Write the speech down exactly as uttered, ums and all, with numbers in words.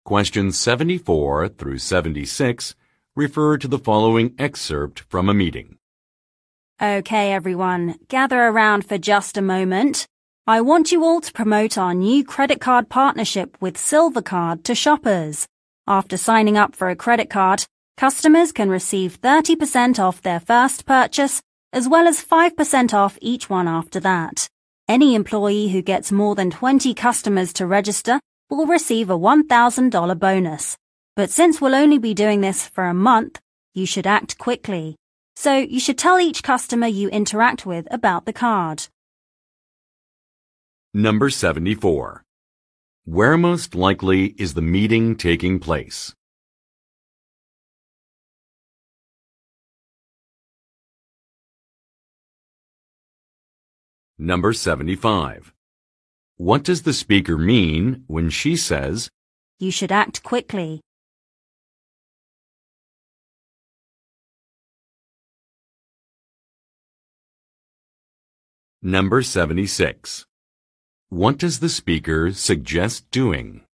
Questions seventy-four through seventy-six refer to the following excerpt from a meeting. Okay, everyone, gather around for just a moment. I want you all to promote our new credit card partnership with Silvercard to shoppers. After signing up for a credit card, customers can receive thirty percent off their first purchase, as well as five percent off each one after that. Any employee who gets more than twenty customers to register will receive a one thousand dollars bonus. But since we'll only be doing this for a month, you should act quickly. So you should tell each customer you interact with about the card. Number seventy-four. Where most likely is the meeting taking place? Number seventy-five. What does the speaker mean when she says, You should act quickly? Number seventy-six. What does the speaker suggest doing?